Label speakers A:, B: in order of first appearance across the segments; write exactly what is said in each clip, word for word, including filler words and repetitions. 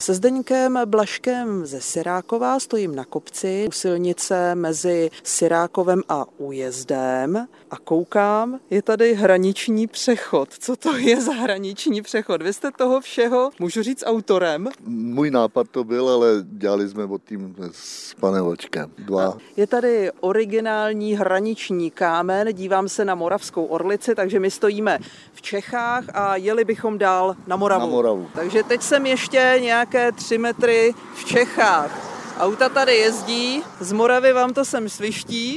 A: Se Zdeňkem Blažkem ze Sirákova stojím na kopci u silnice mezi Sirákovem a Újezdem a koukám, je tady hraniční přechod. Co to je za hraniční přechod? Vy jste toho všeho, můžu říct, autorem?
B: Můj nápad to byl, ale dělali jsme o tím s panem Vlčkem. Dva.
A: Je tady originální hraniční kámen, dívám se na Moravskou Orlici, takže my stojíme v Čechách a jeli bychom dál na Moravu.
B: Na Moravu.
A: Takže teď jsem ještě nějaké tři metry v Čechách. Auta tady jezdí, z Moravy vám to sem sviští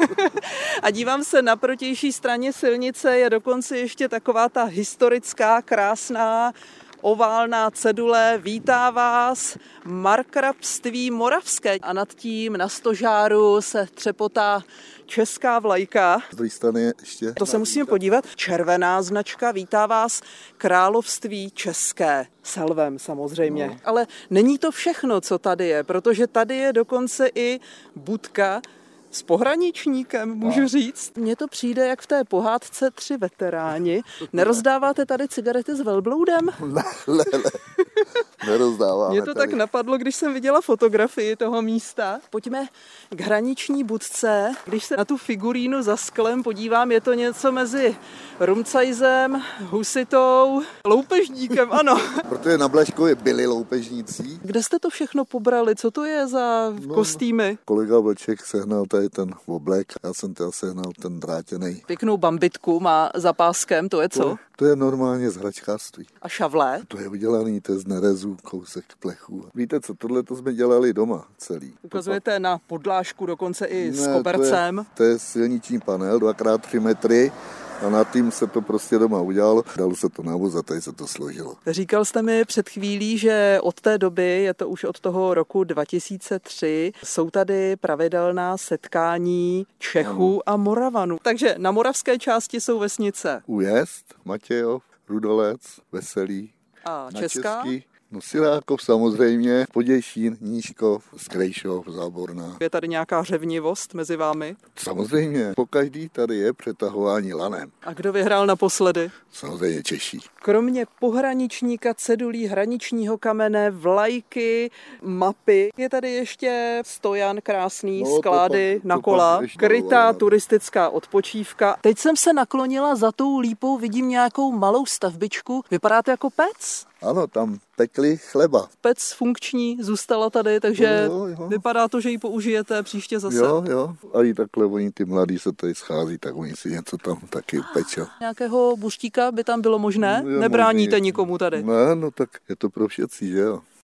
A: a dívám se na protější straně silnice, je dokonce ještě taková ta historická, krásná, oválná cedule, vítá vás Markrabství moravské a nad tím na stožáru se třepotá česká vlajka.
B: Z druhé strany ještě.
A: To se musíme podívat. Červená značka, vítá vás Království české. S lvem samozřejmě. No. Ale není to všechno, co tady je, protože tady je dokonce i budka s pohraničníkem, můžu říct. Mně to přijde, jak v té pohádce Tři veteráni. Nerozdáváte tady cigarety s velbloudem?
B: Ne, ne, ne. Nerozdáváme.
A: Mě to
B: tady.
A: tak napadlo, když jsem viděla fotografii toho místa. Pojďme k hraniční budce. Když se na tu figurínu za sklem podívám, je to něco mezi Rumcajzem, Husitou, loupežníkem, ano.
B: Protože na Blažkově byli loupežníci.
A: Kde jste to všechno pobrali? Co to je za
B: no,
A: kostýmy?
B: Kolega Vlček sehnal tady ten oblek, já jsem teda sehnal ten drátěnej.
A: Pěknou bambitku má za páskem, to je co?
B: To, to je normálně z hračkářství.
A: A šavle?
B: To je udělaný, to je z nerezu, kousek plechů. Víte co, tohle to jsme dělali doma celý.
A: Ukazujete na podlážku dokonce i
B: ne,
A: s kobercem.
B: To je, to je silniční panel, dvakrát tři metry. A na tím se to prostě doma udělalo, dalo se to na voz a tady se to složilo.
A: Říkal jste mi před chvílí, že od té doby, je to už od toho roku dva tisíce tři, jsou tady pravidelná setkání Čechů ano. a Moravanů. Takže na moravské části jsou vesnice.
B: Újezd, Matějov, Rudolec, Veselý.
A: A
B: na
A: česká?
B: Český, no Sirákov samozřejmě, Poděšín, Nížkov, Skrejšov, Záborná.
A: Je tady nějaká řevnivost mezi vámi?
B: Samozřejmě, pokaždý tady je přetahování lanem.
A: A kdo vyhrál naposledy?
B: Samozřejmě Češí.
A: Kromě pohraničníka, cedulí, hraničního kamene, vlajky, mapy, je tady ještě stojan krásný,
B: no,
A: sklády
B: to pak,
A: na
B: to
A: kola, krytá
B: no,
A: turistická odpočívka. Teď jsem se naklonila za tou lípou, vidím nějakou malou stavbičku. Vypadá to jako pec?
B: Ano, tam pekli chleba.
A: Pec funkční zůstala tady, takže
B: jo, jo.
A: vypadá to, že ji použijete příště zase.
B: Jo, jo. A i takhle oni ty mladí se tady schází, tak oni si něco tam taky upečou.
A: Nějakého buštíka by tam bylo možné?
B: No,
A: Nebráníte
B: možný.
A: nikomu tady?
B: Ne, no tak je to pro všetci, že jo.